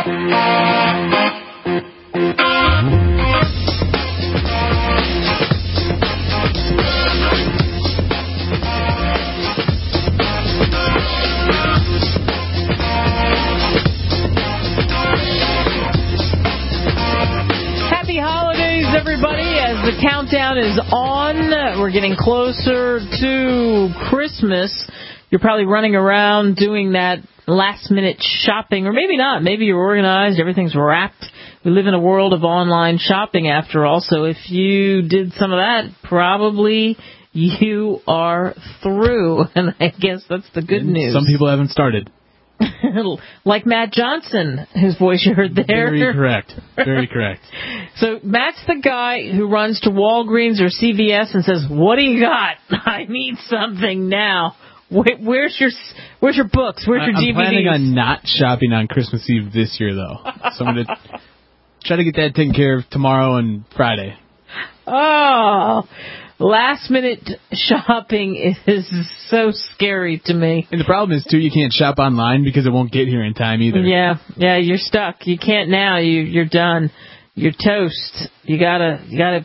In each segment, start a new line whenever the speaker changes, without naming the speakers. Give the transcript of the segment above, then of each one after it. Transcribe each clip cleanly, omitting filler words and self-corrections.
The countdown is on. We're getting closer to Christmas. You're probably running around doing that last-minute shopping, or maybe not. Maybe you're organized. Everything's wrapped. We live in a world of online shopping, after all. So if you did some of that, probably you are through. And I guess that's the good news.
Some people haven't started.
Like Matt Johnson, whose voice you heard there.
Very correct. Very correct.
So Matt's the guy who runs to Walgreens or CVS and says, "What do you got? I need something now. Where's your books? Where's your DVDs?"
I'm planning on not shopping on Christmas Eve this year, though. So I'm going to try to get that taken care of tomorrow and Friday.
Oh, last-minute shopping is so scary to me.
And the problem is, too, you can't shop online because it won't get here in time either.
Yeah, you're stuck. You can't now. You're done. You're toast. You gotta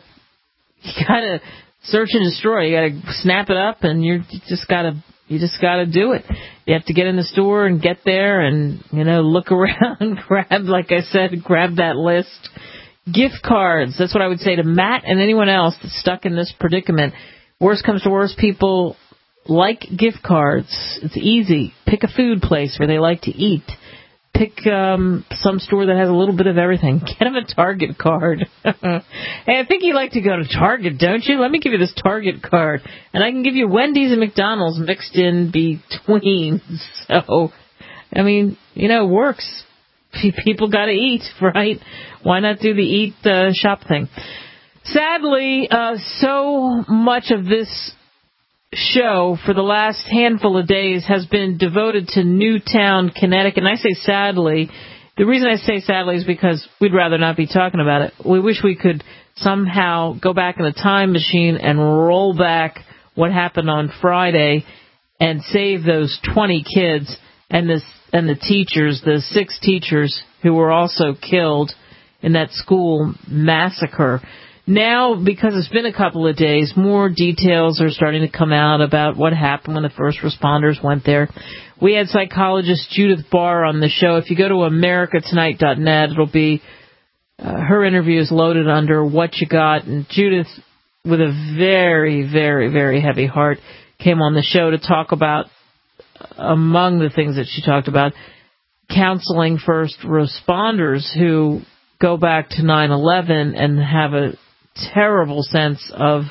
search and destroy. You gotta snap it up, and you just gotta do it. You have to get in the store and get there, and look around, grab that list. Gift cards. That's what I would say to Matt and anyone else that's stuck in this predicament. Worst comes to worst, people like gift cards. It's easy. Pick a food place where they like to eat. Pick some store that has a little bit of everything. Get them a Target card. Hey, I think you like to go to Target, don't you? Let me give you this Target card. And I can give you Wendy's and McDonald's mixed in between. So, it works. People got to eat, right? Why not do the eat shop thing? Sadly, so much of this show for the last handful of days has been devoted to Newtown, Connecticut. And I say sadly. The reason I say sadly is because we'd rather not be talking about it. We wish we could somehow go back in a time machine and roll back what happened on Friday and save those 20 kids and the teachers, the 6 teachers who were also killed in that school massacre. Now, because it's been a couple of days, more details are starting to come out about what happened when the first responders went there. We had psychologist Judith Barr on the show. If you go to americatonight.net, it'll be her interview is loaded under What You Got. And Judith, with a very, very, very heavy heart, came on the show to talk about, among the things that she talked about, counseling first responders who go back to 9/11 and have a terrible sense of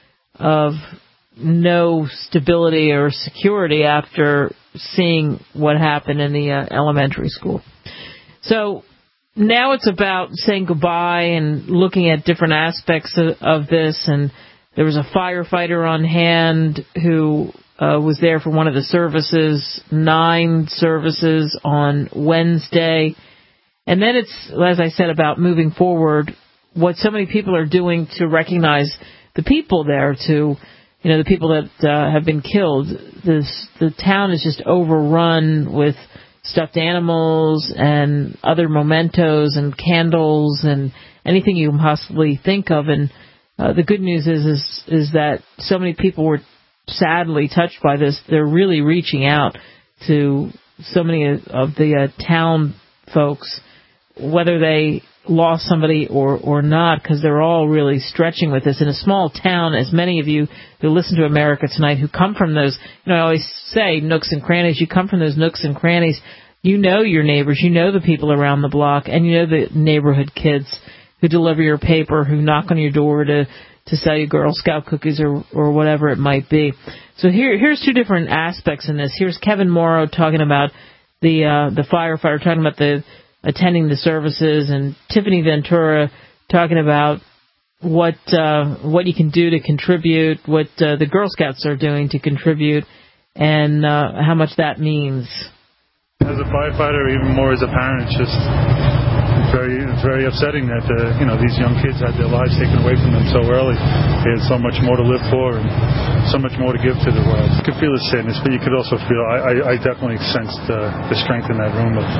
no stability or security after seeing what happened in the elementary school. So now it's about saying goodbye and looking at different aspects of this. And there was a firefighter on hand who was there for one of the services, 9 services on Wednesday. And then it's, as I said, about moving forward, what so many people are doing to recognize the people there, to, the people that have been killed. The town is just overrun with stuffed animals and other mementos and candles and anything you can possibly think of. And the good news is that so many people were sadly touched by this. They're really reaching out to so many of the town folks, whether they lost somebody or not, because they're all really stretching with this. In a small town, as many of you who listen to America Tonight who come from those, I always say nooks and crannies, you come from those nooks and crannies, you know your neighbors, you know the people around the block, and you know the neighborhood kids who deliver your paper, who knock on your door to sell you Girl Scout cookies or whatever it might be. So here's 2 different aspects in this. Here's Kevin Morrow talking about the firefighter, talking about the attending the services, and Tiffany Ventura talking about what you can do to contribute, what the Girl Scouts are doing to contribute, and how much that means.
As a firefighter, even more as a parent, just very upsetting that these young kids had their lives taken away from them so early. They had so much more to live for and so much more to give to the world. You could feel the sadness, but you could also feel. I definitely sensed the strength in that room of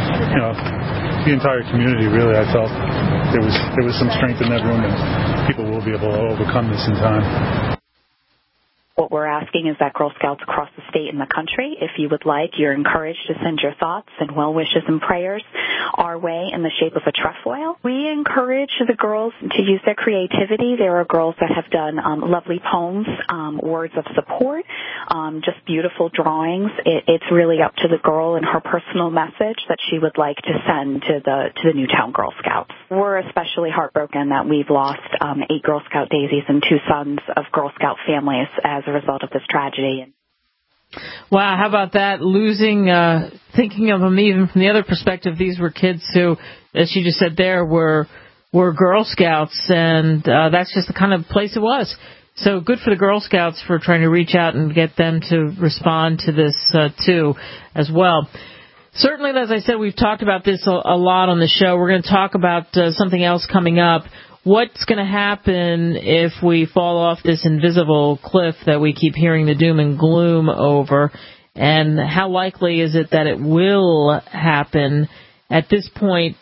the entire community. Really, I felt there was some strength in that room, and people will be able to overcome this in time.
What we're asking is that Girl Scouts across the state and the country, if you would like, you're encouraged to send your thoughts and well wishes and prayers our way in the shape of a trefoil. We encourage the girls to use their creativity. There are girls that have done lovely poems, words of support, just beautiful drawings. It's really up to the girl and her personal message that she would like to send to the Newtown Girl Scouts. We're especially heartbroken that we've lost 8 Girl Scout daisies and 2 sons of Girl Scout families as a result of this tragedy.
Wow, how about that? Thinking of them even from the other perspective, these were kids who, as she just said there, were Girl Scouts, and that's just the kind of place it was. So good for the Girl Scouts for trying to reach out and get them to respond to this, too, as well. Certainly, as I said, we've talked about this a lot on the show. We're going to talk about something else coming up. What's going to happen if we fall off this invisible cliff that we keep hearing the doom and gloom over? And how likely is it that it will happen? At this point,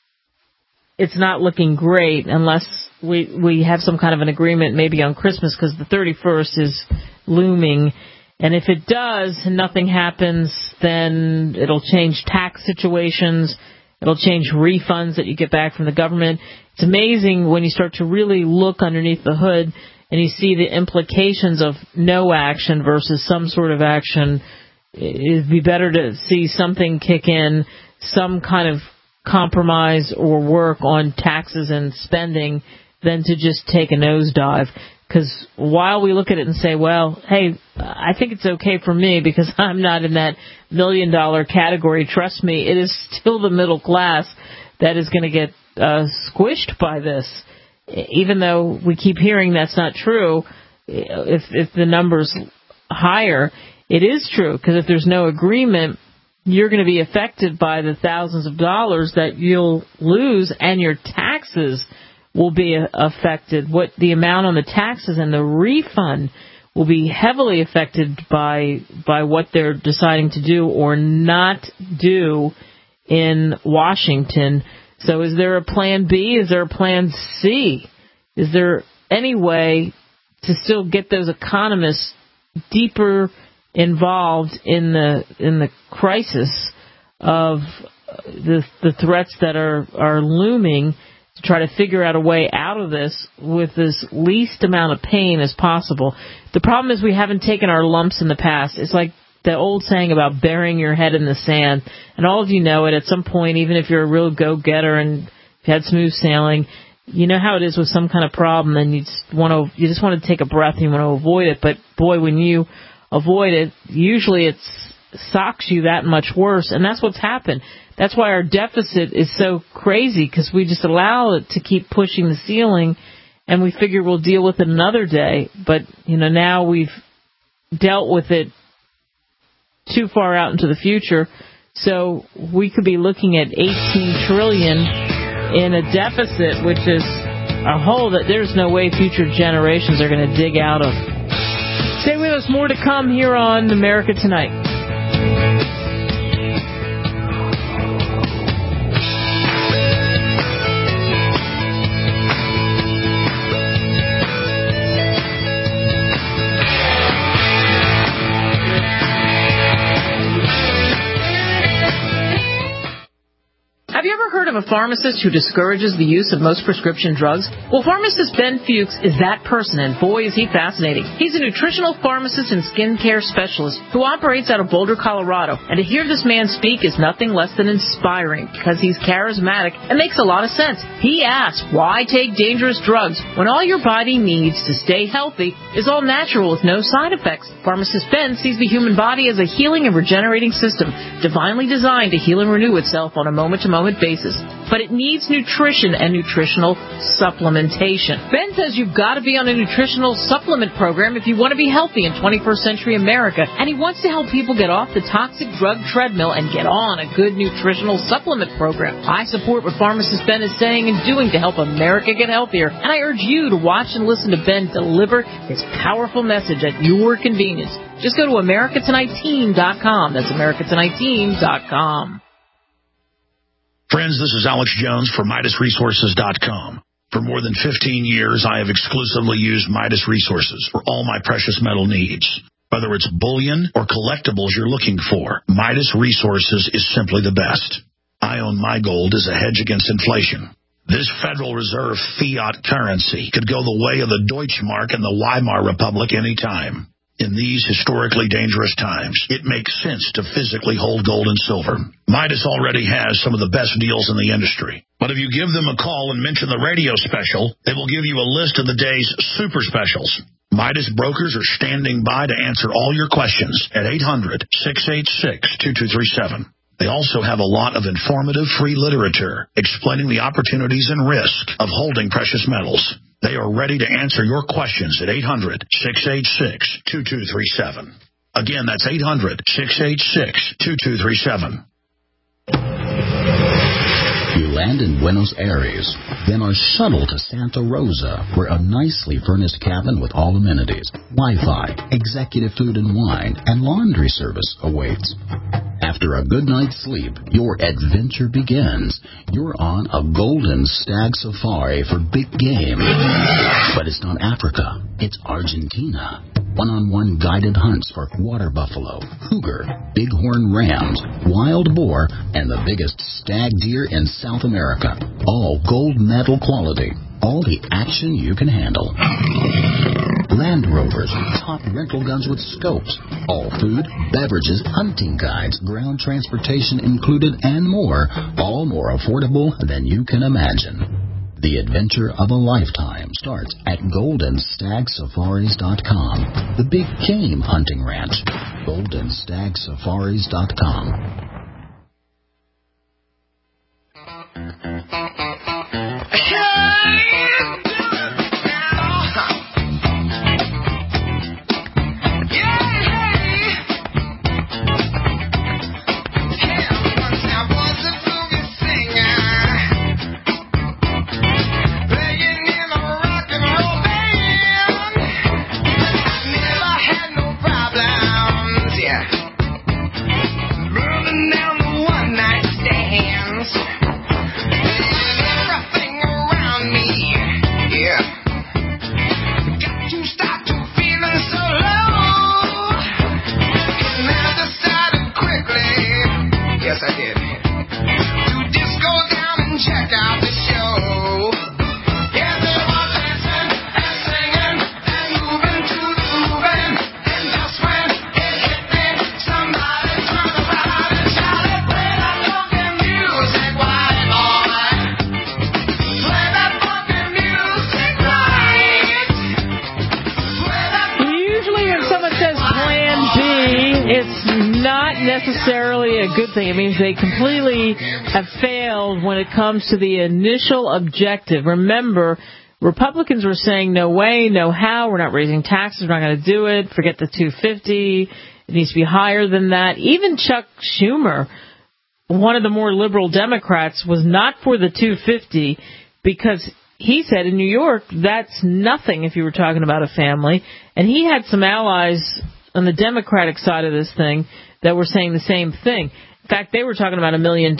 it's not looking great unless we have some kind of an agreement maybe on Christmas, because the 31st is looming. And if it does and nothing happens, then it'll change tax situations. It'll change refunds that you get back from the government. It's amazing when you start to really look underneath the hood and you see the implications of no action versus some sort of action. It'd be better to see something kick in, some kind of compromise or work on taxes and spending than to just take a nosedive. Because while we look at it and say, well, hey, I think it's okay for me because I'm not in that $1 million category, trust me, it is still the middle class that is going to get squished by this. Even though we keep hearing that's not true, if the number's higher, it is true. Because if there's no agreement, you're going to be affected by the thousands of dollars that you'll lose, and your taxes will be affected. What the amount on the taxes and the refund will be heavily affected by what they're deciding to do or not do in Washington. So is there a plan B? Is there a plan C? Is there any way to still get those economists deeper involved in the crisis of the threats that are looming, to try to figure out a way out of this with this least amount of pain as possible? The problem is we haven't taken our lumps in the past. It's like the old saying about burying your head in the sand. And all of you know it. At some point, even if you're a real go-getter and you've had smooth sailing, you know how it is with some kind of problem, and you just want to take a breath and you want to avoid it. But boy, when you avoid it, usually it socks you that much worse. And that's what's happened. That's why our deficit is so crazy, because we just allow it to keep pushing the ceiling, and we figure we'll deal with it another day. But, now we've dealt with it too far out into the future, so we could be looking at $18 trillion in a deficit, which is a hole that there's no way future generations are going to dig out of. Stay with us. More to come here on America Tonight. Have you ever heard of a pharmacist who discourages the use of most prescription drugs? Well, pharmacist Ben Fuchs is that person, and boy, is he fascinating. He's a nutritional pharmacist and skincare specialist who operates out of Boulder, Colorado. And to hear this man speak is nothing less than inspiring, because he's charismatic and makes a lot of sense. He asks, why take dangerous drugs when all your body needs to stay healthy is all natural with no side effects? Pharmacist Ben sees the human body as a healing and regenerating system, divinely designed to heal and renew itself on a moment-to-moment basis. basis. But it needs nutrition and nutritional supplementation. Ben says you've got to be on a nutritional supplement program if you want to be healthy in 21st century America, and he wants to help people get off the toxic drug treadmill and get on a good nutritional supplement program. I support what pharmacist Ben is saying and doing to help America get healthier, and I urge you to watch and listen to Ben deliver his powerful message at your convenience. Just go to AmericaTonightTeam.com. That's AmericaTonightTeam.com.
Friends, this is Alex Jones for MidasResources.com. For more than 15 years, I have exclusively used Midas Resources for all my precious metal needs. Whether it's bullion or collectibles you're looking for, Midas Resources is simply the best. I own my gold as a hedge against inflation. This Federal Reserve fiat currency could go the way of the Deutschmark and the Weimar Republic any time. In these historically dangerous times, it makes sense to physically hold gold and silver. Midas already has some of the best deals in the industry. But if you give them a call and mention the radio special, they will give you a list of the day's super specials. Midas brokers are standing by to answer all your questions at 800-686-2237. They also have a lot of informative free literature explaining the opportunities and risk of holding precious metals. They are ready to answer your questions at 800-686-2237. Again, that's 800-686-2237.
You land in Buenos Aires, then are shuttled to Santa Rosa, where a nicely furnished cabin with all amenities, Wi-Fi, executive food and wine, and laundry service awaits. After a good night's sleep, your adventure begins. You're on a golden stag safari for big game. But it's not Africa. It's Argentina. One-on-one guided hunts for water buffalo, cougar, bighorn rams, wild boar, and the biggest stag deer in South America. All gold medal quality. All the action you can handle. Land Rovers, top rental guns with scopes, all food, beverages, hunting guides, ground transportation included, and more, all more affordable than you can imagine. The adventure of a lifetime starts at GoldenStagSafaris.com, the big game hunting ranch. GoldenStagSafaris.com.
Necessarily a good thing. It means they completely have failed when it comes to the initial objective. Remember, Republicans were saying no way, no how, we're not raising taxes, we're not going to do it, forget the $250, it needs to be higher than that. Even Chuck Schumer, one of the more liberal Democrats, was not for the $250 because he said in New York that's nothing if you were talking about a family. And he had some allies on the Democratic side of this thing that were saying the same thing. In fact, they were talking about $1 million,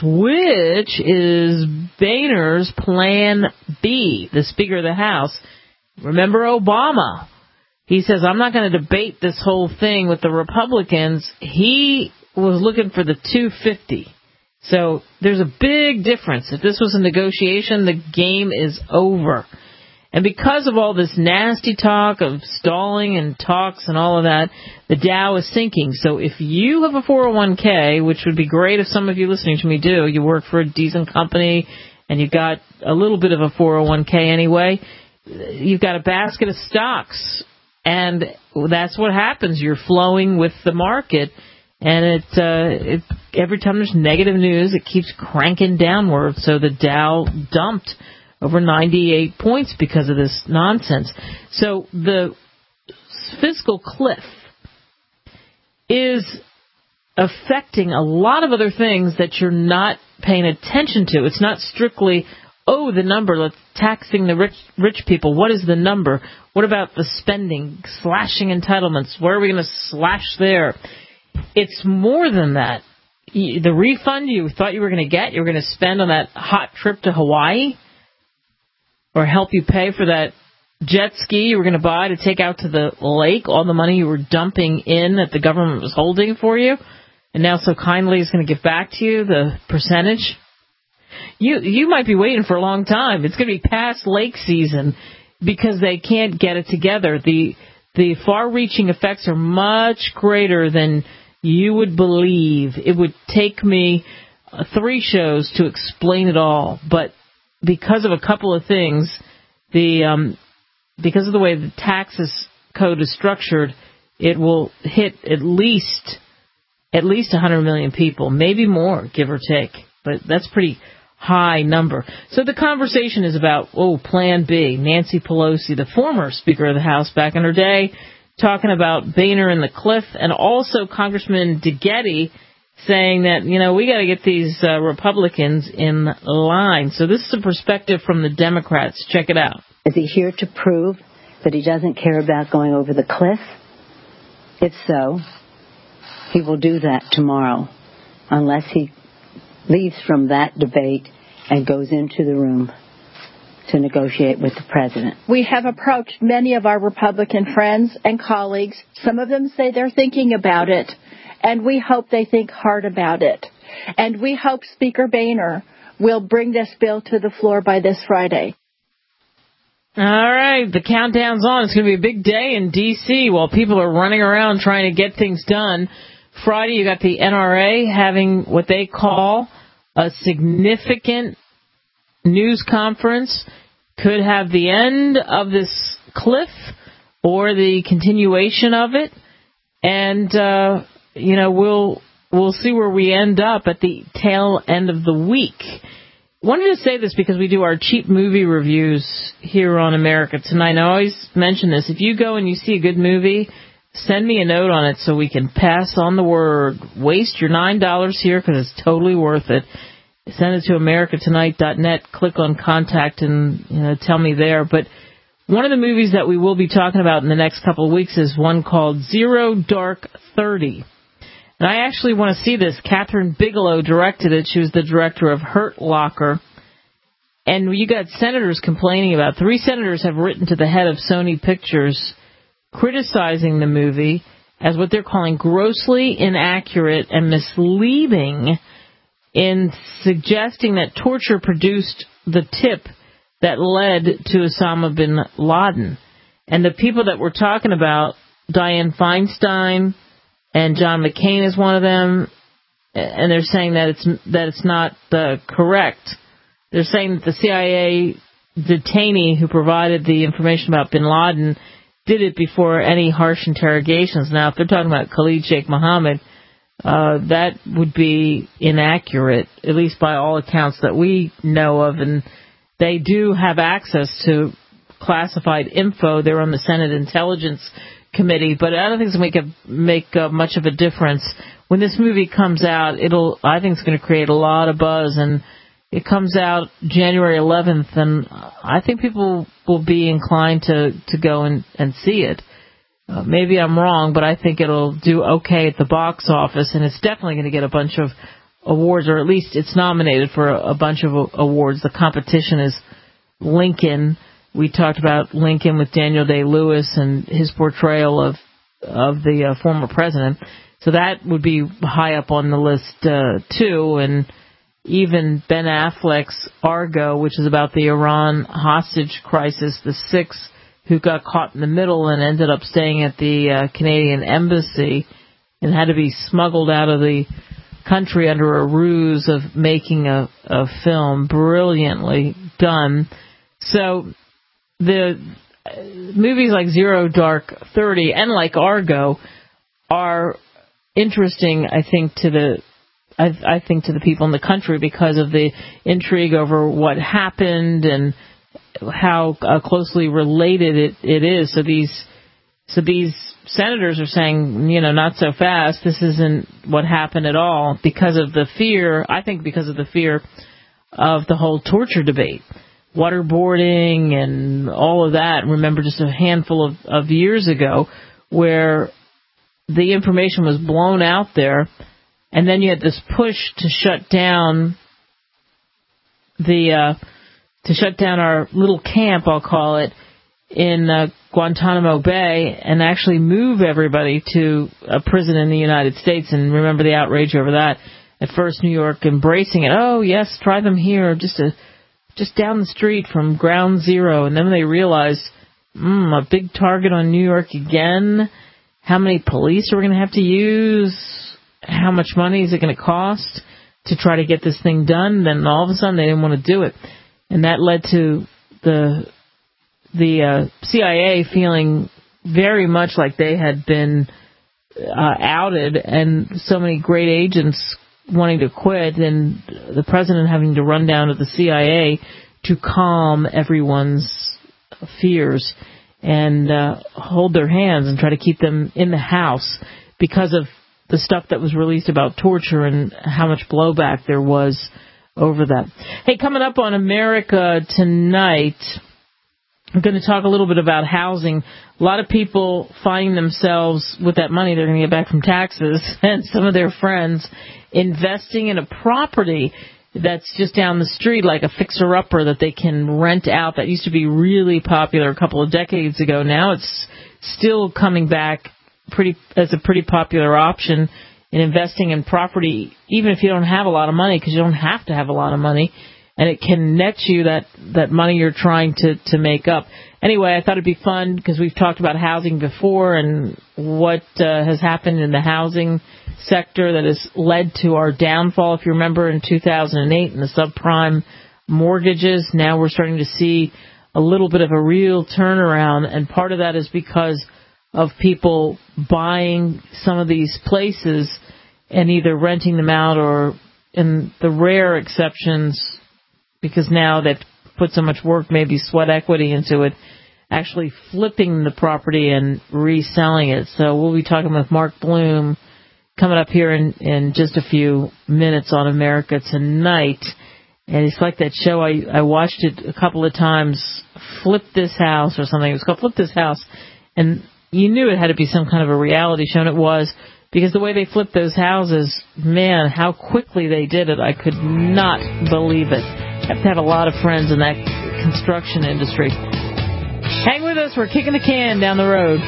which is Boehner's Plan B, the Speaker of the House. Remember Obama? He says, I'm not going to debate this whole thing with the Republicans. He was looking for the $250. So there's a big difference. If this was a negotiation, the game is over. And because of all this nasty talk of stalling and talks and all of that, the Dow is sinking. So if you have a 401k, which would be great if some of you listening to me do, you work for a decent company and you got a little bit of a 401k anyway, you've got a basket of stocks. And that's what happens. You're flowing with the market. And every time there's negative news, it keeps cranking downward. So the Dow dumped over 98 points because of this nonsense. So the fiscal cliff is affecting a lot of other things that you're not paying attention to. It's not strictly, the number, let's taxing the rich people. What is the number? What about the spending, slashing entitlements? Where are we going to slash there? It's more than that. The refund you thought you were going to get, you were going to spend on that hot trip to Hawaii, or help you pay for that jet ski you were going to buy to take out to the lake, all the money you were dumping in that the government was holding for you, and now so kindly is going to give back to you the percentage. You might be waiting for a long time. It's going to be past lake season because they can't get it together. The far-reaching effects are much greater than you would believe. It would take me 3 shows to explain it all, but because of a couple of things, because of the way the taxes code is structured, it will hit at least 100 million people, maybe more, give or take. But that's pretty high number. So the conversation is about, Plan B. Nancy Pelosi, the former Speaker of the House back in her day, talking about Boehner and the cliff, and also Congressman DeGette saying that, we got to get these Republicans in line. So this is a perspective from the Democrats. Check it out.
Is he here to prove that he doesn't care about going over the cliff? If so, he will do that tomorrow, unless he leaves from that debate and goes into the room to negotiate with the president.
We have approached many of our Republican friends and colleagues. Some of them say they're thinking about it, and we hope they think hard about it. And we hope Speaker Boehner will bring this bill to the floor by this Friday.
All right, the countdown's on. It's going to be a big day in D.C. while people are running around trying to get things done. Friday, you got the NRA having what they call a significant news conference. Could have the end of this cliff or the continuation of it. And, we'll see where we end up at the tail end of the week. Wanted to say this because we do our cheap movie reviews here on America Tonight. I always mention this. If you go and you see a good movie, send me a note on it so we can pass on the word. Waste your $9 here because it's totally worth it. Send it to americatonight.net. Click on contact and tell me there. But one of the movies that we will be talking about in the next couple of weeks is one called Zero Dark 30. And I actually want to see this. Catherine Bigelow directed it. She was the director of Hurt Locker. And you got senators complaining about it. 3 senators have written to the head of Sony Pictures criticizing the movie as what they're calling grossly inaccurate and misleading, in suggesting that torture produced the tip that led to Osama bin Laden. And the people that we're talking about, Dianne Feinstein and John McCain is one of them, and they're saying that it's not correct. They're saying that the CIA detainee who provided the information about bin Laden did it before any harsh interrogations. Now, if they're talking about Khalid Sheikh Mohammed, that would be inaccurate, at least by all accounts that we know of. And they do have access to classified info. They're on the Senate Intelligence Committee, but I don't think it's going to make much of a difference. When this movie comes out, I think it's going to create a lot of buzz, and it comes out January 11th, and I think people will be inclined to go and see it. Maybe I'm wrong, but I think it'll do okay at the box office, and it's definitely going to get a bunch of awards, or at least it's nominated for a bunch of awards. The competition is Lincoln. We talked about Lincoln with Daniel Day-Lewis and his portrayal of the former president. So that would be high up on the list, too. And even Ben Affleck's Argo, which is about the Iran hostage crisis, the 6 who got caught in the middle and ended up staying at the Canadian embassy and had to be smuggled out of the country under a ruse of making a film. Brilliantly done. So the movies like Zero Dark 30 and like Argo are interesting, I think, to I think, to the people in the country because of the intrigue over what happened and how closely related it is. So these senators are saying, not so fast. This isn't what happened at all because of the fear. I think because of the fear of the whole torture debate, waterboarding and all of that. Remember, just a handful of years ago, where the information was blown out there, and then you had this push to shut down our little camp, I'll call it, in Guantanamo Bay, and actually move everybody to a prison in the United States. And remember the outrage over that. At first, New York embracing it. Oh, yes, try them here, just down the street from Ground Zero. And then they realized, a big target on New York again. How many police are we going to have to use? How much money is it going to cost to try to get this thing done? Then all of a sudden they didn't want to do it. And that led to the CIA feeling very much like they had been outed, and so many great agents wanting to quit, and the president having to run down to the CIA to calm everyone's fears and hold their hands and try to keep them in the house because of the stuff that was released about torture and how much blowback there was over that. Hey, coming up on America Tonight, I'm going to talk a little bit about housing. A lot of people finding themselves with that money they're going to get back from taxes and some of their friends investing in a property that's just down the street, like a fixer-upper that they can rent out. That used to be really popular a couple of decades ago. Now it's still coming back as a pretty popular option in investing in property, even if you don't have a lot of money, because you don't have to have a lot of money, and it can net you that money you're trying to make up. Anyway, I thought it'd be fun because we've talked about housing before and what has happened in the housing sector that has led to our downfall. If you remember, in 2008, in the subprime mortgages, now we're starting to see a little bit of a real turnaround, and part of that is because of people buying some of these places and either renting them out or, in the rare exceptions, because now they've put so much work, maybe sweat equity into it, actually flipping the property and reselling it. So we'll be talking with Mark Bloom coming up here in just a few minutes on America Tonight. And it's like that show, I watched it a couple of times, Flip This House or something. It was called Flip This House. And you knew it had to be some kind of a reality show, and it was, because the way they flipped those houses, man, how quickly they did it. I could not believe it. You have to have a lot of friends in that construction industry. Hang with us. We're kicking the can down the road.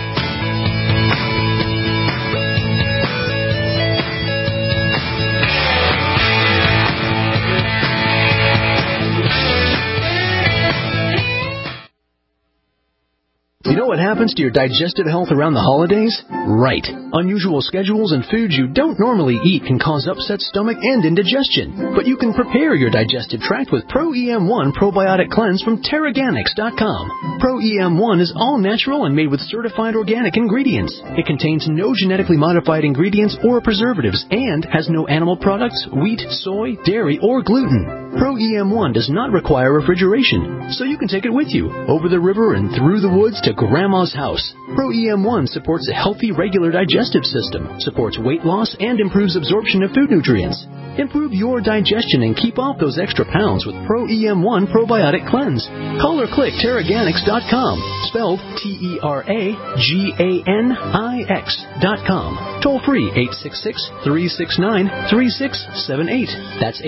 You know what happens to your digestive health around the holidays? Right. Unusual schedules and foods you don't normally eat can cause upset stomach and indigestion. But you can prepare your digestive tract with Pro-EM1 Probiotic Cleanse from Teraganix.com. Pro-EM1 is all natural and made with certified organic ingredients. It contains no genetically modified ingredients or preservatives and has no animal products, wheat, soy, dairy, or gluten. Pro-EM1 does not require refrigeration, so you can take it with you over the river and through the woods to Grandma's house. Pro-EM1 supports a healthy, regular digestive system, supports weight loss, and improves absorption of food nutrients. Improve your digestion and keep off those extra pounds with Pro-EM1 Probiotic Cleanse. Call or click Teraganix.com, spelled Teraganix.com. Toll free 866-369-3678. That's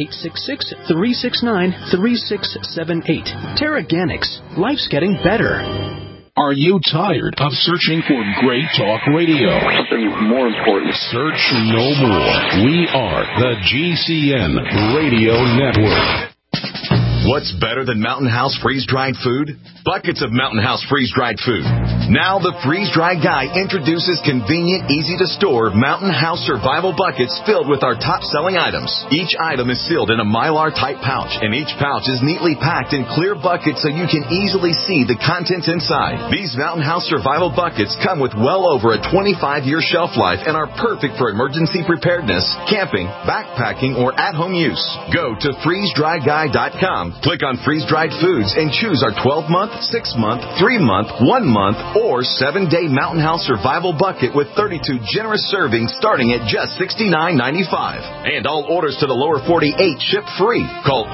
866-369-3678. Teraganix. Life's getting better.
Are you tired of searching for great talk radio?
Something more important.
Search no more. We are the GCN Radio Network.
What's better than Mountain House freeze-dried food? Buckets of Mountain House freeze-dried food.
Now the freeze-dry guy introduces convenient, easy-to-store Mountain House survival buckets filled with our top-selling items. Each item is sealed in a Mylar-type pouch, and each pouch is neatly packed in clear buckets so you can easily see the contents inside. These Mountain House survival buckets come with well over a 25-year shelf life and are perfect for emergency preparedness, camping, backpacking, or at-home use. Go to freezedryguy.com, click on freeze-dried foods, and choose our 12-month, 6-month, 3-month, 1-month, or 7-day Mountain House survival bucket with 32 generous servings starting at just $69.95. And all orders to the lower 48 ship free. Call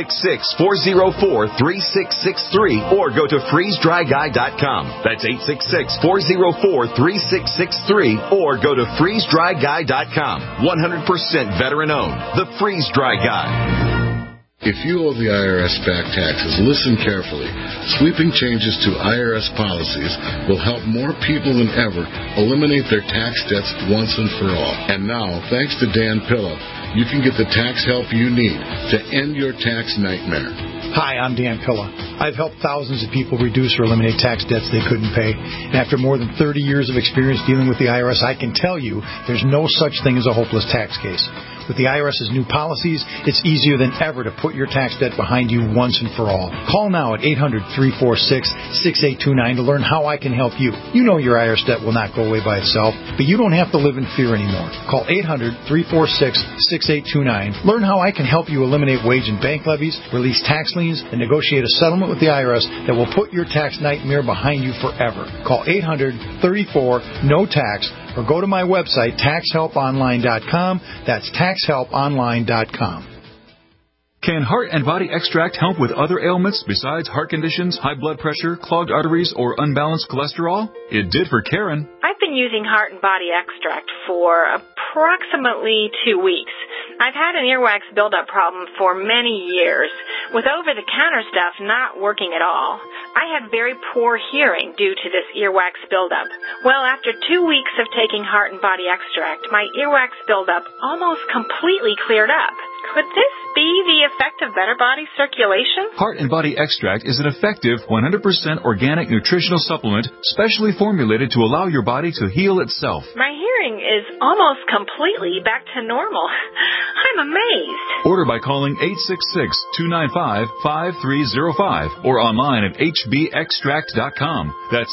866-404-3663 or go to freezedryguy.com. That's 866-404-3663 or go to freezedryguy.com. 100% veteran owned. The Freeze Dry Guy.
If you owe the IRS back taxes, listen carefully. Sweeping changes to IRS policies will help more people than ever eliminate their tax debts once and for all. And now, thanks to Dan Pilla, you can get the tax help you need to end your tax nightmare.
Hi, I'm Dan Pilla. I've helped thousands of people reduce or eliminate tax debts they couldn't pay. And after more than 30 years of experience dealing with the IRS, I can tell you there's no such thing as a hopeless tax case. With the IRS's new policies, it's easier than ever to put your tax debt behind you once and for all. Call now at 800-346-6829 to learn how I can help you. You know your IRS debt will not go away by itself, but you don't have to live in fear anymore. Call 800-346-6829. Learn how I can help you eliminate wage and bank levies, release tax liens, and negotiate a settlement with the IRS that will put your tax nightmare behind you forever. Call 800-34-NO-TAX or go to my website, taxhelponline.com. That's taxhelponline.com.
Can Heart and Body Extract help with other ailments besides heart conditions, high blood pressure, clogged arteries, or unbalanced cholesterol? It did for Karen.
I've been using Heart and Body Extract for approximately 2 weeks. I've had an earwax buildup problem for many years, with over-the-counter stuff not working at all. I had very poor hearing due to this earwax buildup. Well, after 2 weeks of taking Heart and Body Extract, my earwax buildup almost completely cleared up. Could this be the effect of better body circulation?
Heart and Body Extract is an effective 100% organic nutritional supplement specially formulated to allow your body to heal itself.
My hearing is almost completely back to normal. I'm amazed.
Order by calling 866-295-5305 or online at hbextract.com. That's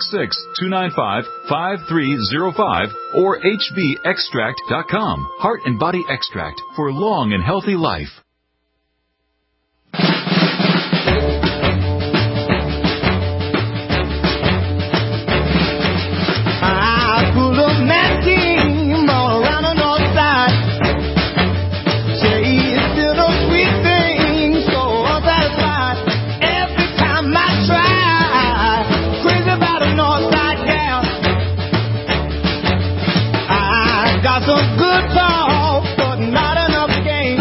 866-295-5305 or hbextract.com. Heart and Body Extract for long and healthy life.
I pull up that team all around the north side. Say it's still no sweet thing, so unsatisfied. Every time I try, crazy about a north side gal. I got some good talk, but not enough game.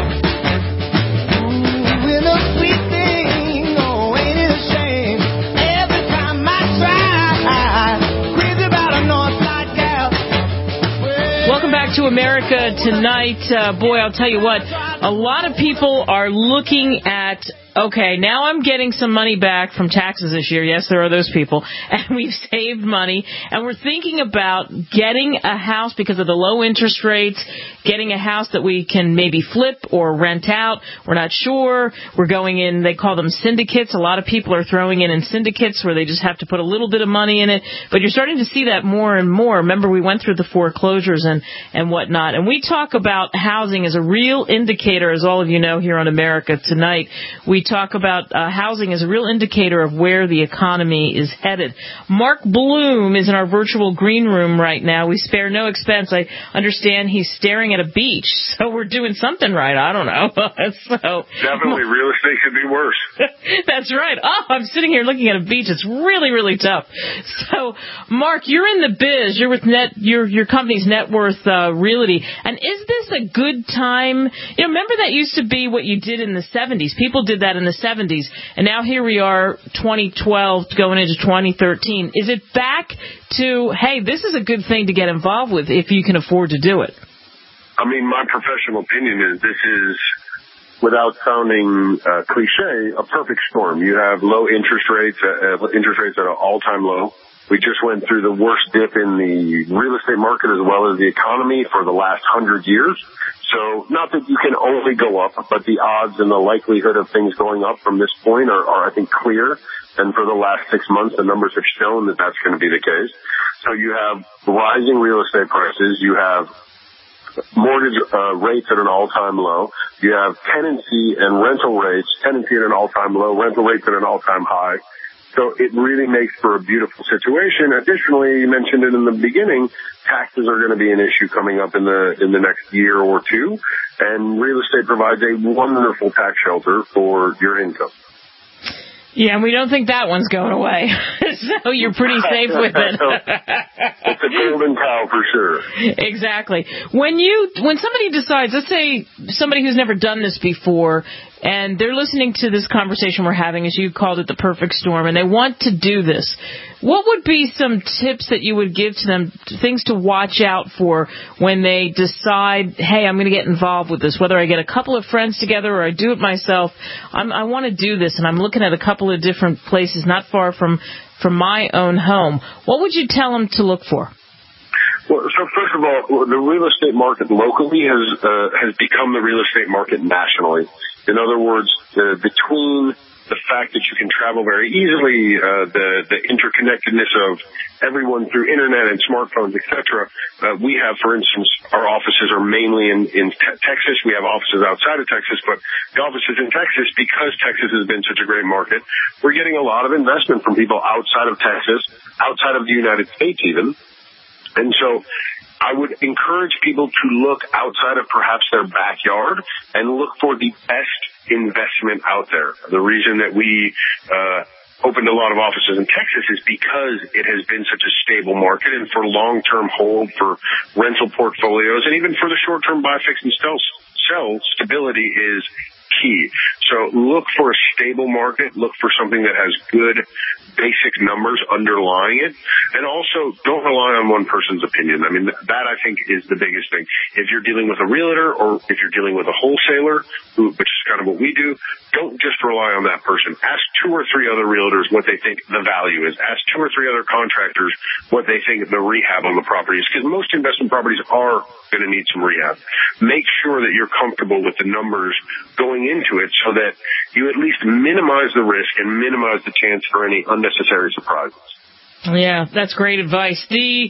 Ooh, in a sweet thing, oh, ain't it a shame? Every time I try, crazy about a north side gal.
Welcome back to America Tonight. Boy, I'll tell you what, a lot of people are looking at, okay, now I'm getting some money back from taxes this year. Yes, there are those people. And we've saved money. And we're thinking about getting a house because of the low interest rates, getting a house that we can maybe flip or rent out. We're not sure. We're going in, they call them syndicates. A lot of people are throwing in syndicates where they just have to put a little bit of money in it. But you're starting to see that more and more. Remember, we went through the foreclosures and whatnot. And we talk about housing as a real indicator, as all of you know here on America Tonight. We talk about housing as a real indicator of where the economy is headed. Mark Bloom is in our virtual green room right now. We spare no expense. I understand he's staring at a beach, so we're doing something right. I don't know.
Definitely, real estate could be worse.
That's right. Oh, I'm sitting here looking at a beach. It's really, really tough. So, Mark, you're in the biz. You're with your company's Net Worth Realty. And is this a good time? You know, remember that used to be what you did in the 70s. People did that in the 70s. And now here we are, 2012, going into 2013. Is it back to, hey, this is a good thing to get involved with if you can afford to do it?
I mean, my professional opinion is this is without sounding cliche, a perfect storm. You have low interest rates at an all-time low. We just went through the worst dip in the real estate market as well as the economy for the last 100 years. So not that you can only go up, but the odds and the likelihood of things going up from this point are I think, clear. And for the last 6 months, the numbers have shown that that's going to be the case. So you have rising real estate prices. You have mortgage rates at an all-time low. You have tenancy and rental rates, tenancy at an all-time low, rental rates at an all-time high. So it really makes for a beautiful situation. Additionally, you mentioned it in the beginning, taxes are going to be an issue coming up in the next year or two, and real estate provides a wonderful tax shelter for your income.
Yeah, and we don't think that one's going away. So you're pretty safe with it.
It's a golden cow for sure.
Exactly. When somebody decides, let's say somebody who's never done this before, and they're listening to this conversation we're having, as you called it, the perfect storm, and they want to do this, what would be some tips that you would give to them, things to watch out for when they decide, hey, I'm going to get involved with this, whether I get a couple of friends together or I do it myself, I want to do this, and I'm looking at a couple of different places not far from my own home. What would you tell them to look for?
Well, so first of all, the real estate market locally has become the real estate market nationally. In other words, between the fact that you can travel very easily, the interconnectedness of everyone through internet and smartphones, etc. We have, for instance, our offices are mainly in Texas. We have offices outside of Texas, but the offices in Texas, because Texas has been such a great market, we're getting a lot of investment from people outside of Texas, outside of the United States even. And so I would encourage people to look outside of perhaps their backyard and look for the best investment out there. The reason that we opened a lot of offices in Texas is because it has been such a stable market, and for long-term hold, for rental portfolios, and even for the short-term buy, fix, and sell, stability is key. So look for a stable market. Look for something that has good basic numbers underlying it. And also, don't rely on one person's opinion. I mean, that I think is the biggest thing. If you're dealing with a realtor or if you're dealing with a wholesaler, which is kind of what we do, don't just rely on that person. Ask 2 or 3 other realtors what they think the value is. Ask 2 or 3 other contractors what they think the rehab on the property is, because most investment properties are going to need some rehab. Make sure that you're comfortable with the numbers going into it so that you at least minimize the risk and minimize the chance for any unnecessary surprises.
Yeah, that's great advice.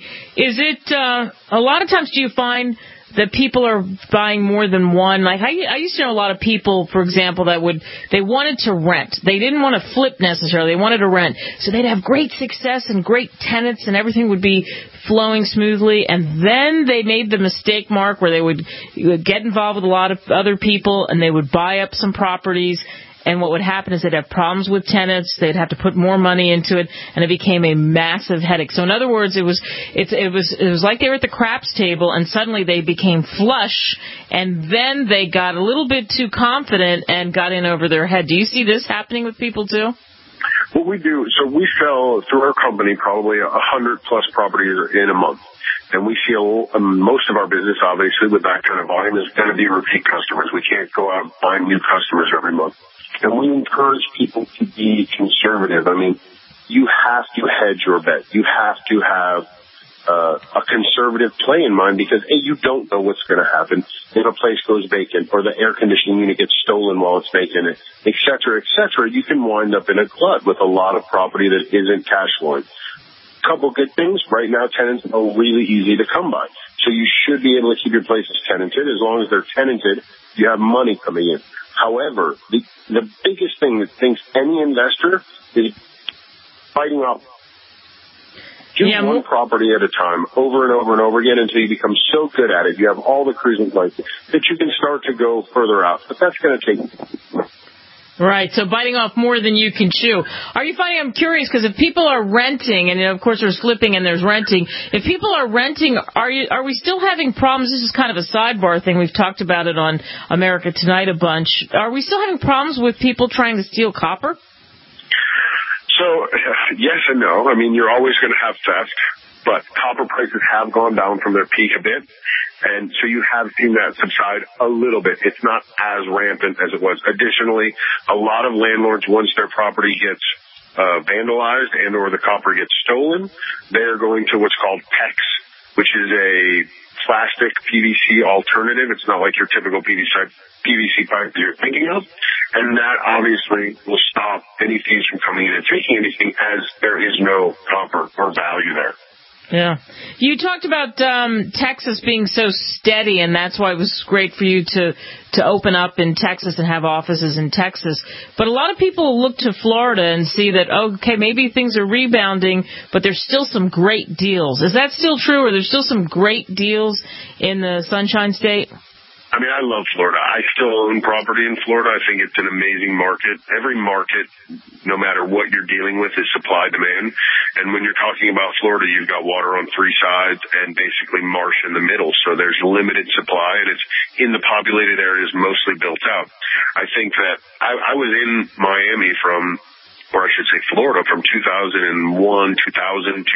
A lot of times do you find that people are buying more than one? Like I used to know a lot of people, for example, they wanted to rent. They didn't want to flip necessarily. They wanted to rent. So they'd have great success and great tenants and everything would be flowing smoothly. And then they made the mistake, Mark, where they would get involved with a lot of other people and they would buy up some properties. And what would happen is they'd have problems with tenants. They'd have to put more money into it, and it became a massive headache. So in other words, it was like they were at the craps table, and suddenly they became flush, and then they got a little bit too confident and got in over their head. Do you see this happening with people too?
What we do, so we sell through our company probably 100 plus properties in a month. And we feel most of our business, obviously, with that kind of volume is going to be repeat customers. We can't go out and find new customers every month. And we encourage people to be conservative. I mean, you have to hedge your bet. You have to have a conservative play in mind because, A, you don't know what's going to happen if a place goes vacant or the air conditioning unit gets stolen while it's vacant, et cetera, et cetera. You can wind up in a glut with a lot of property that isn't cash flowing. Couple good things. Right now, tenants are really easy to come by. So you should be able to keep your places tenanted. As long as they're tenanted, you have money coming in. However, the biggest thing that thinks any investor is biting off one property at a time over and over and over again until you become so good at it. You have all the cruising points that you can start to go further out. But that's going to take
Right, so biting off more than you can chew. Are you finding, I'm curious, because if people are renting, and of course there's flipping and there's renting, if people are renting, are we still having problems? This is kind of a sidebar thing. We've talked about it on America Tonight a bunch. Are we still having problems with people trying to steal copper?
So, yes and no. I mean, you're always going to have theft. but copper prices have gone down from their peak a bit. And so you have seen that subside a little bit. It's not as rampant as it was. Additionally, a lot of landlords, once their property gets vandalized and or the copper gets stolen, they're going to what's called PEX, which is a plastic PVC alternative. It's not like your typical PVC pipe that you're thinking of. And that obviously will stop any thieves from coming in and taking anything, as there is no copper or value there.
Yeah. You talked about Texas being so steady, and that's why it was great for you to open up in Texas and have offices in Texas. But a lot of people look to Florida and see that, okay, maybe things are rebounding, but there's still some great deals. Is that still true, or there's still some great deals in the Sunshine State?
I mean, I love Florida. I still own property in Florida. I think it's an amazing market. Every market, no matter what you're dealing with, is supply-demand. And when you're talking about Florida, you've got water on three sides and basically marsh in the middle. So there's limited supply, and it's in the populated areas mostly built out. I think that I was in Miami or I should say Florida, from 2001, 2000 to,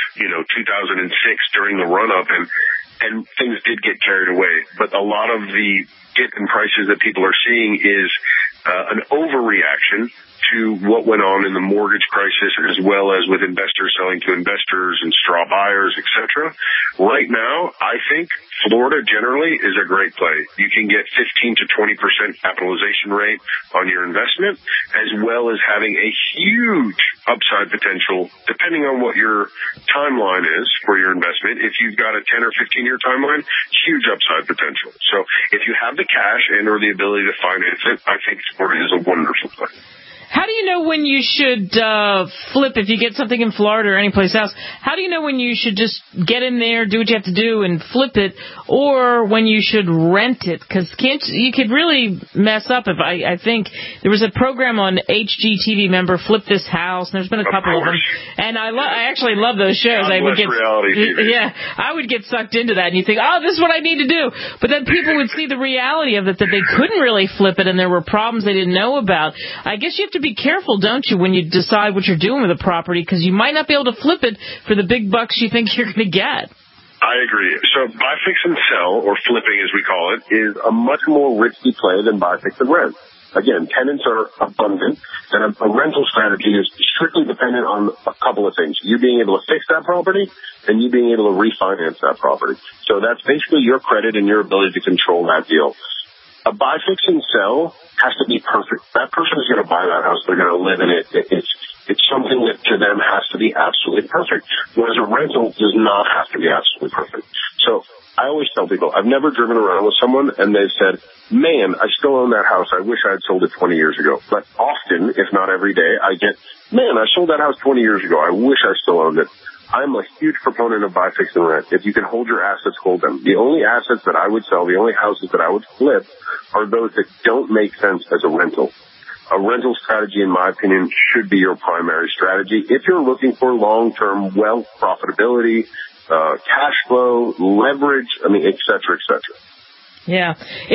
2006 during the run-up, and things did get carried away. But a lot of the dip in prices that people are seeing is an overreaction to what went on in the mortgage crisis, as well as with investors selling to investors and straw buyers, etc. Right now, I think Florida generally is a great play. You can get 15 to 20% capitalization rate on your investment, as well as having a huge upside potential, depending on what your timeline is for your investment. If you've got a 10 or 15-year timeline, huge upside potential. So if you have the cash and or the ability to finance it, I think Florida is a wonderful play.
How do you know when you should flip if you get something in Florida or anyplace else? How do you know when you should just get in there, do what you have to do, and flip it, or when you should rent it? Because you could really mess up. If I think there was a program on HGTV, remember, Flip This House. And there's been a couple of them, and I actually love those shows. I would get reality TV. Yeah, I would get sucked into that, and you think, oh, this is what I need to do. But then people would see the reality of it, that they couldn't really flip it, and there were problems they didn't know about. I guess you have to be careful, don't you, when you decide what you're doing with a property, because you might not be able to flip it for the big bucks you think you're going to get.
I agree. So buy, fix, and sell, or flipping as we call it, is a much more risky play than buy, fix, and rent. Again, tenants are abundant, and a rental strategy is strictly dependent on a couple of things. You being able to fix that property, and you being able to refinance that property. So that's basically your credit and your ability to control that deal. A buy, fix, and sell has to be perfect. That person is going to buy that house. They're going to live in it. It's something that to them has to be absolutely perfect. Whereas a rental does not have to be absolutely perfect. So I always tell people, I've never driven around with someone and they've said, man, I still own that house. I wish I had sold it 20 years ago. But often, if not every day, I get, man, I sold that house 20 years ago. I wish I still owned it. I'm a huge proponent of buy, fix, and rent. If you can hold your assets, hold them. The only assets that I would sell, the only houses that I would flip, are those that don't make sense as a rental. A rental strategy, in my opinion, should be your primary strategy. If you're looking for long-term wealth, profitability, cash flow, leverage, et cetera, et cetera.
Yeah,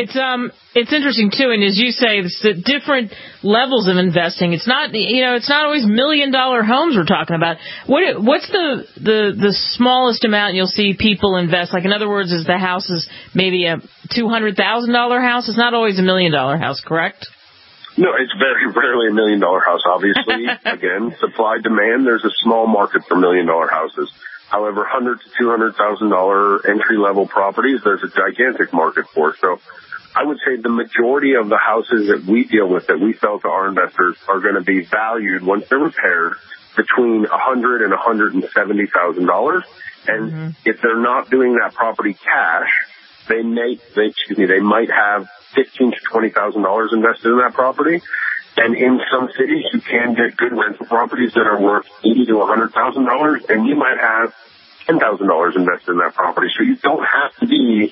it's interesting too, and as you say, it's the different levels of investing. It's not always $1 million homes we're talking about. What's the smallest amount you'll see people invest? Like, in other words, is the house is maybe a $200,000 house? It's not always $1 million house, correct?
No, it's very rarely $1 million house. Obviously, again, supply demand. There's a small market for $1 million houses. However, $100,000 to $200,000 entry-level properties, there's a gigantic market for. So I would say the majority of the houses that we deal with, that we sell to our investors, are going to be valued, once they're repaired, between $100,000 and $170,000. And if they're not doing that property cash, they might have $15,000 to $20,000 invested in that property. And in some cities, you can get good rental properties that are worth $80,000 to $100,000, and you might have $10,000 invested in that property. So you don't have to be,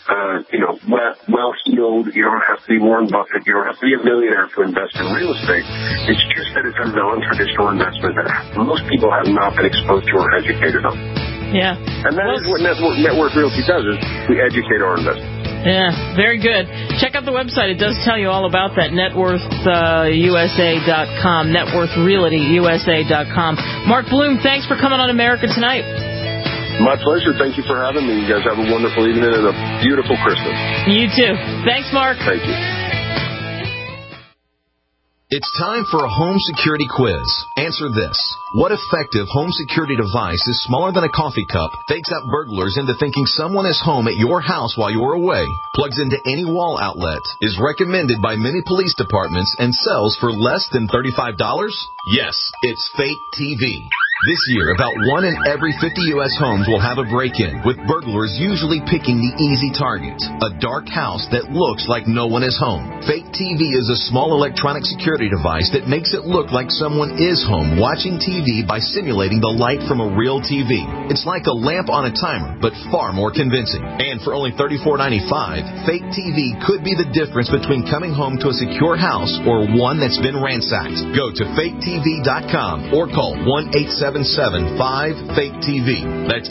well-heeled. You don't have to be Warren Buffett. You don't have to be a millionaire to invest in real estate. It's just that it's a non-traditional investment that most people have not been exposed to or educated on.
Yeah.
And that is what Net Worth Realty does, is we educate our investors.
Yeah, very good. Check out the website. It does tell you all about that, networthusa.com, networthrealtyusa.com. Mark Bloom, thanks for coming on America Tonight.
My pleasure. Thank you for having me. You guys have a wonderful evening and a beautiful Christmas.
You too. Thanks, Mark.
Thank you.
It's time for a home security quiz. Answer this. What effective home security device is smaller than a coffee cup, fakes out burglars into thinking someone is home at your house while you're away, plugs into any wall outlet, is recommended by many police departments, and sells for less than $35? Yes, it's Fake TV. This year, about 1 in every 50 U.S. homes will have a break-in, with burglars usually picking the easy target, a dark house that looks like no one is home. Fake TV is a small electronic security device that makes it look like someone is home watching TV by simulating the light from a real TV. It's like a lamp on a timer, but far more convincing. And for only $34.95, Fake TV could be the difference between coming home to a secure house or one that's been ransacked. Go to faketv.com or call 1-877-5-FAKE-TV. That's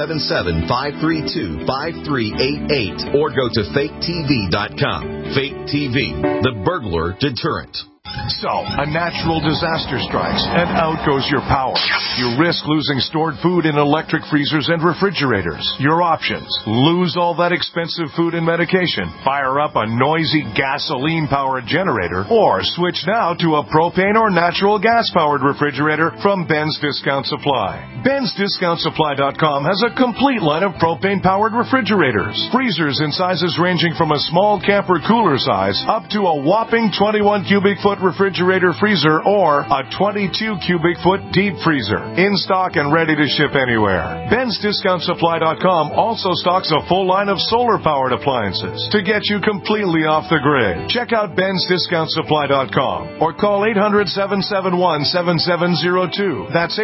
877-532-5388. Or go to faketv.com. Fake TV, the burglar deterrent.
So, a natural disaster strikes, and out goes your power. You risk losing stored food in electric freezers and refrigerators. Your options: lose all that expensive food and medication, fire up a noisy gasoline-powered generator, or switch now to a propane or natural gas-powered refrigerator from Ben's Discount Supply. Ben'sDiscountSupply.com has a complete line of propane-powered refrigerators. Freezers in sizes ranging from a small camper cooler size up to a whopping 21 cubic foot refrigerator freezer or a 22 cubic foot deep freezer. In stock and ready to ship anywhere. Ben'sDiscountSupply.com also stocks a full line of solar-powered appliances to get you completely off the grid. Check out Ben'sDiscountSupply.com or call 800-771-7702. That's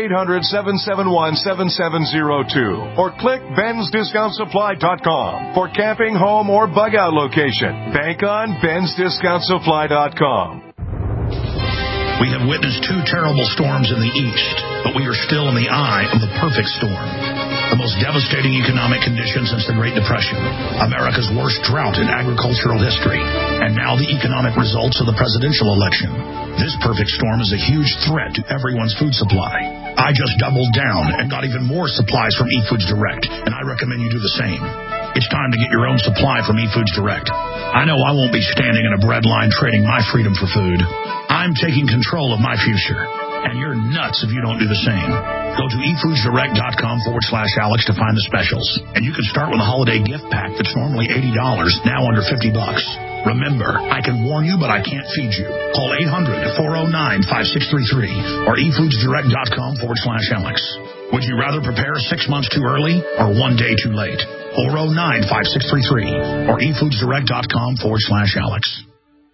800-771-7702. Or click Ben'sDiscountSupply.com for camping, home, or bug-out location. Bank on Ben'sDiscountSupply.com.
We have witnessed 2 terrible storms in the east, but we are still in the eye of the perfect storm. The most devastating economic conditions since the Great Depression, America's worst drought in agricultural history, and now the economic results of the presidential election. This perfect storm is a huge threat to everyone's food supply. I just doubled down and got even more supplies from eFoods Direct, and I recommend you do the same. It's time to get your own supply from eFoods Direct. I know I won't be standing in a bread line trading my freedom for food. I'm taking control of my future, and you're nuts if you don't do the same. Go to eFoodsDirect.com/Alex to find the specials, and you can start with a holiday gift pack that's normally $80, now under $50. Remember, I can warn you, but I can't feed you. Call 800-409-5633 or eFoodsDirect.com/Alex. Would you rather prepare 6 months too early or 1 day too late? 409-5633 or eFoodsDirect.com/Alex.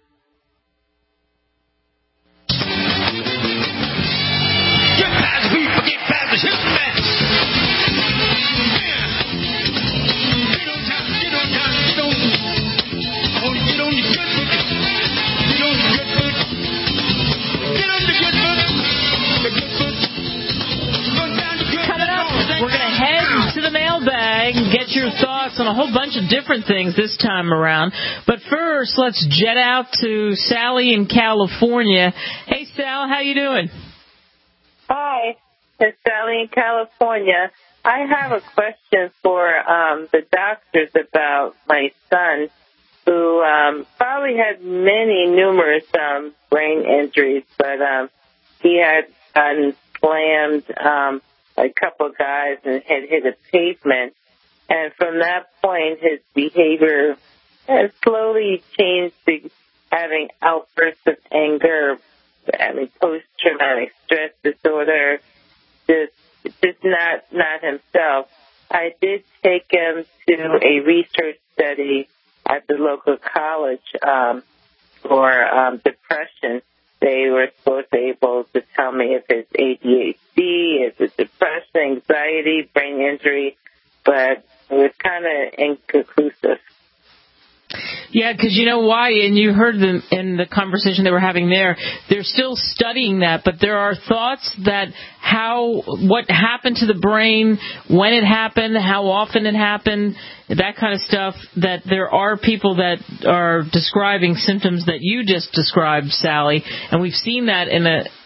Get your thoughts on a whole bunch of different things this time around. But first, let's jet out to Sally in California. Hey, Sal, how you doing?
Hi, it's Sally in California. I have a question for the doctors about my son, who probably had numerous brain injuries, but he had gotten slammed a couple of guys and had hit a pavement. And from that point, his behavior has slowly changed to having outbursts of anger, having post-traumatic stress disorder, just not himself. I did take him to a research study at the local college for depression. They were supposed to be able to tell me if it's ADHD, if it's depression, anxiety, brain injury, but it was kind of inconclusive.
Yeah, because you know why, and you heard them in the conversation they were having there. They're still studying that, but there are thoughts that what happened to the brain, when it happened, how often it happened, that kind of stuff, that there are people that are describing symptoms that you just described, Sally, and we've seen that in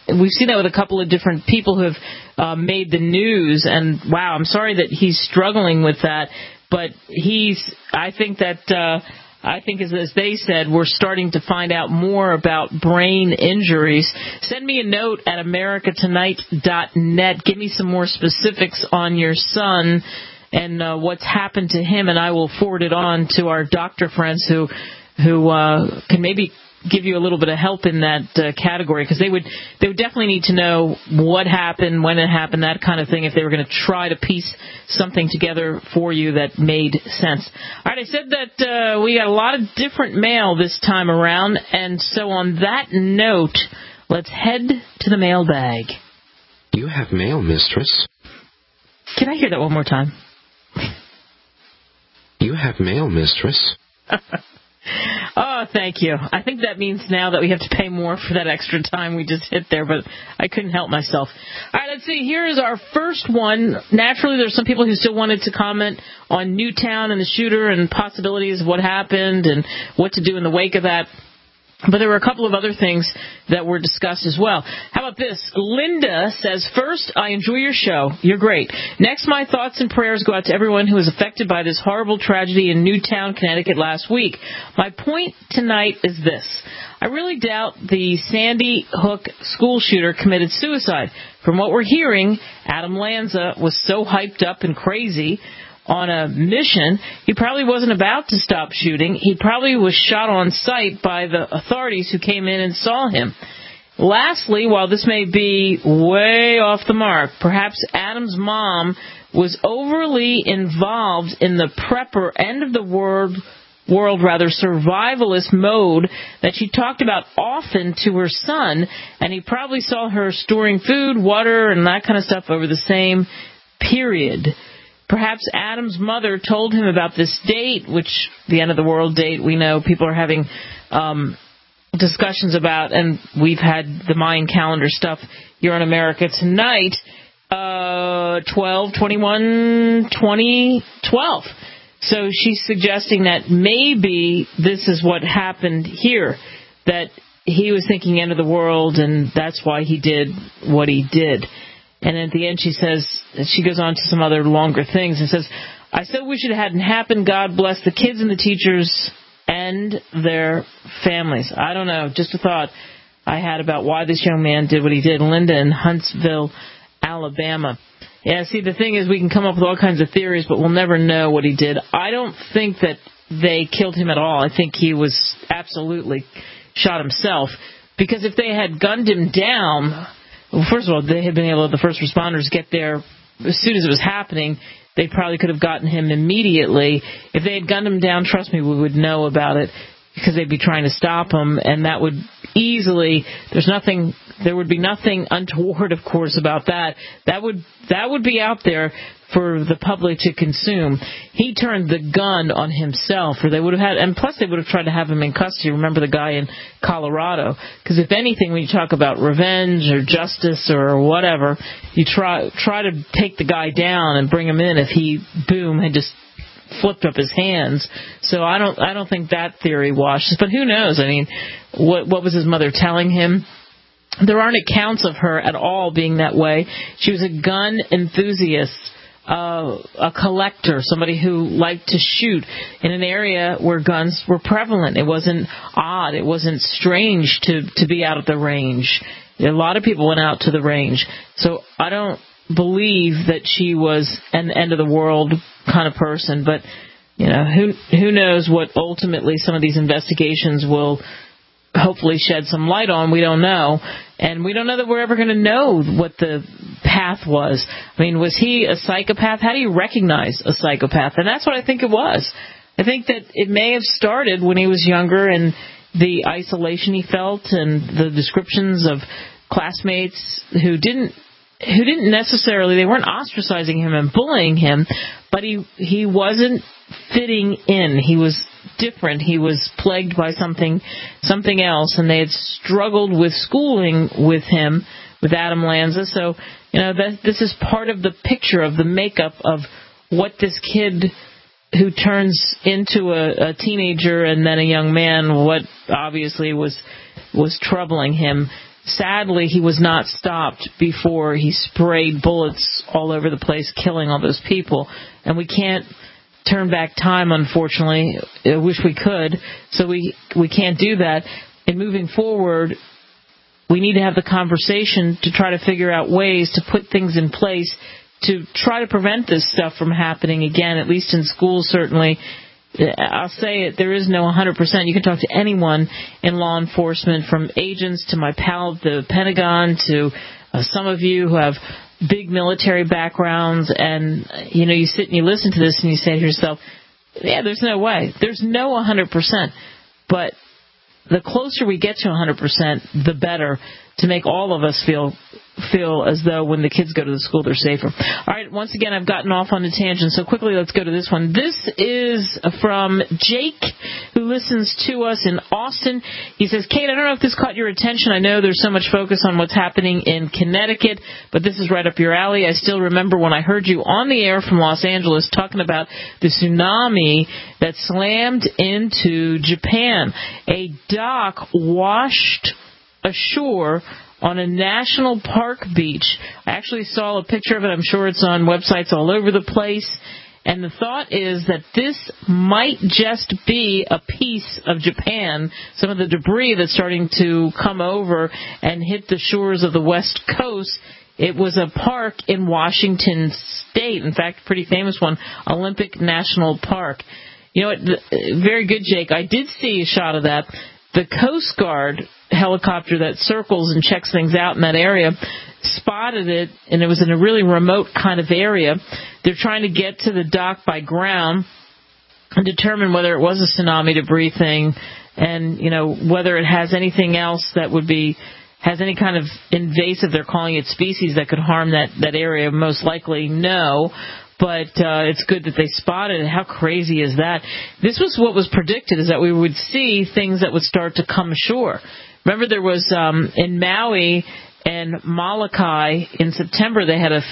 we've seen that with a couple of different people who have made the news. And wow, I'm sorry that he's struggling with that. But I think as they said, we're starting to find out more about brain injuries. Send me a note at americatonight.net. Give me some more specifics on your son and what's happened to him, and I will forward it on to our doctor friends who can maybe give you a little bit of help in that category, because they would definitely need to know what happened, when it happened, that kind of thing, if they were going to try to piece something together for you that made sense. All right, I said that we got a lot of different mail this time around, and so on that note, let's head to the mailbag.
You have mail, mistress.
Can I hear that one more time?
You have mail, mistress.
Oh, thank you. I think that means now that we have to pay more for that extra time we just hit there, but I couldn't help myself. All right, let's see. Here is our first one. Naturally, there's some people who still wanted to comment on Newtown and the shooter and possibilities of what happened and what to do in the wake of that. But there were a couple of other things that were discussed as well. How about this? Linda says, first, I enjoy your show. You're great. Next, my thoughts and prayers go out to everyone who was affected by this horrible tragedy in Newtown, Connecticut last week. My point tonight is this. I really doubt the Sandy Hook school shooter committed suicide. From what we're hearing, Adam Lanza was so hyped up and crazy on a mission, he probably wasn't about to stop shooting. He probably was shot on sight by the authorities who came in and saw him. Lastly, while this may be way off the mark, perhaps Adam's mom was overly involved in the prepper end of the world survivalist mode that she talked about often to her son, and he probably saw her storing food, water, and that kind of stuff over the same period. Perhaps Adam's mother told him about this date, which the end of the world date we know people are having discussions about, and we've had the Mayan calendar stuff here in America tonight, 12/21/2012. So she's suggesting that maybe this is what happened here, that he was thinking end of the world, and that's why he did what he did. And at the end she goes on to some other longer things and says, I so wish it hadn't happened. God bless the kids and the teachers and their families. I don't know, just a thought I had about why this young man did what he did. Linda in Huntsville, Alabama. Yeah, see, the thing is we can come up with all kinds of theories, but we'll never know what he did. I don't think that they killed him at all. I think he was absolutely shot himself, because if they had gunned him down, well, first of all, they had been able, the first responders, get there as soon as it was happening. They probably could have gotten him immediately. If they had gunned him down, trust me, we would know about it, because they'd be trying to stop him, and that would easily, there would be nothing untoward, of course, about that. That would be out there for the public to consume. He turned the gun on himself, or they would have had, and plus they would have tried to have him in custody. Remember the guy in Colorado? Because if anything, when you talk about revenge or justice or whatever, you try to take the guy down and bring him in if he, boom, had just flipped up his hands. So I don't think that theory washes. But who knows? I mean, what was his mother telling him? There aren't accounts of her at all being that way. She was a gun enthusiast, a collector, somebody who liked to shoot in an area where guns were prevalent. It wasn't odd. It wasn't strange to be out at the range. A lot of people went out to the range. So I don't believe that she was an end of the world kind of person. But you know, who knows what ultimately some of these investigations will hopefully shed some light on. We don't know. And we don't know that we're ever going to know what the path was. I mean, was he a psychopath? How do you recognize a psychopath? And that's what I think it was. I think that it may have started when he was younger, and the isolation he felt and the descriptions of classmates who didn't necessarily, they weren't ostracizing him and bullying him, but he wasn't fitting in. He was different. He was plagued by something else, and they had struggled with schooling with him, with Adam Lanza. So, you know, this is part of the picture of the makeup of what this kid who turns into a teenager and then a young man, what obviously was troubling him. sadly, he was not stopped before he sprayed bullets all over the place, killing all those people. And we can't turn back time, unfortunately. I wish we could. So we can't do that. And moving forward, we need to have the conversation to try to figure out ways to put things in place to try to prevent this stuff from happening again, at least in schools, certainly. I'll say it, there is no 100%. You can talk to anyone in law enforcement, from agents to my pal at the Pentagon to some of you who have big military backgrounds, and, you sit and you listen to this and you say to yourself, yeah, there's no way. There's no 100%. But the closer we get to 100%, the better, to make all of us feel as though when the kids go to the school, they're safer. All right, once again, I've gotten off on a tangent, so quickly let's go to this one. This is from Jake, who listens to us in Austin. He says, Kate, I don't know if this caught your attention. I know there's so much focus on what's happening in Connecticut, but this is right up your alley. I still remember when I heard you on the air from Los Angeles talking about the tsunami that slammed into Japan. A dock washed ashore on a national park beach. I actually saw a picture of it. I'm sure it's on websites all over the place. And the thought is that this might just be a piece of Japan, some of the debris that's starting to come over and hit the shores of the West Coast. It was a park in Washington State. In fact, a pretty famous one, Olympic National Park. You know what? Very good, Jake. I did see a shot of that. The Coast Guard helicopter that circles and checks things out in that area spotted it, and it was in a really remote kind of area. They're trying to get to the dock by ground and determine whether it was a tsunami debris thing, and whether it has anything else that has any kind of invasive, they're calling it, species that could harm that area. Most likely no. But it's good that they spotted it. How crazy is that? This was what was predicted, is that we would see things that would start to come ashore. Remember, there was in Maui and Molokai in September, they had a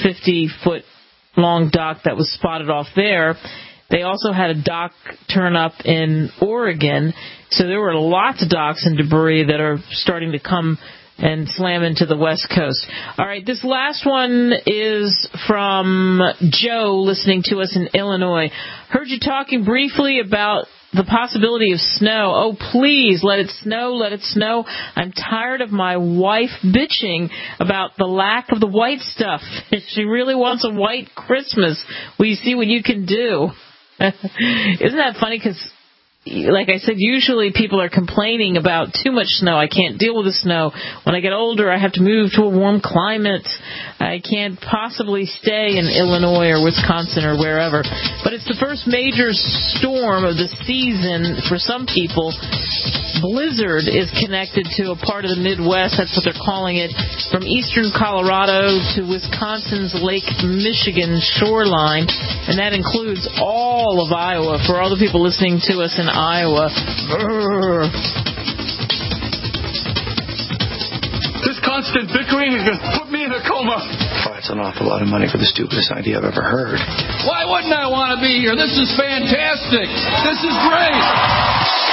50-foot-long dock that was spotted off there. They also had a dock turn up in Oregon. So there were lots of docks and debris that are starting to come and slam into the West Coast. All right, this last one is from Joe, listening to us in Illinois. Heard you talking briefly about the possibility of snow. Oh, please, let it snow, let it snow. I'm tired of my wife bitching about the lack of the white stuff. She really wants a white Christmas. Will you see what you can do? Isn't that funny? Because, like I said, usually people are complaining about too much snow. I can't deal with the snow. When I get older, I have to move to a warm climate. I can't possibly stay in Illinois or Wisconsin or wherever. But it's the first major storm of the season for some people. Blizzard is connected to a part of the Midwest. That's what they're calling it. From eastern Colorado to Wisconsin's Lake Michigan shoreline. And that includes all of Iowa. For all the people listening to us in Iowa.
This constant bickering is going to put me in a coma.
Oh, it's an awful lot of money for the stupidest idea I've ever heard.
Why wouldn't I want to be here? This is fantastic. This is great.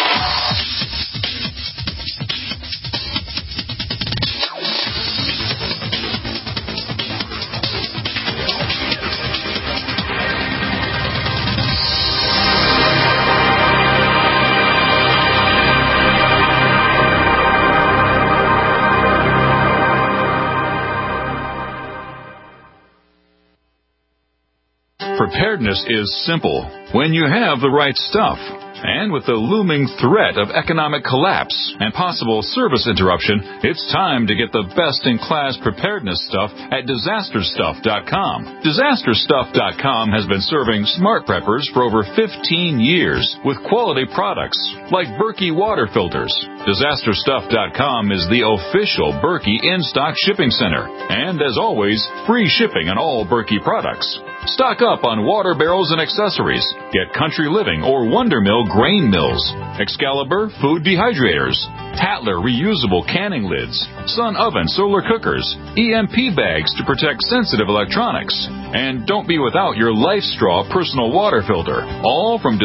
Preparedness is simple when you have the right stuff. And with the looming threat of economic collapse and possible service interruption, it's time to get the best-in-class preparedness stuff at DisasterStuff.com. DisasterStuff.com has been serving smart preppers for over 15 years with quality products like Berkey water filters. DisasterStuff.com is the official Berkey in-stock shipping center. And as always, free shipping on all Berkey products. Stock up on water barrels and accessories. Get Country Living or Wonder Mill grain mills, Excalibur food dehydrators, Tatler reusable canning lids, Sun Oven solar cookers, EMP bags to protect sensitive electronics, and don't be without your LifeStraw personal water filter, all from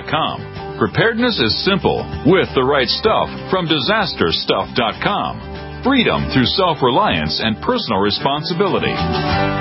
DisasterStuff.com. Preparedness is simple with the right stuff from DisasterStuff.com. freedom through self-reliance and personal responsibility.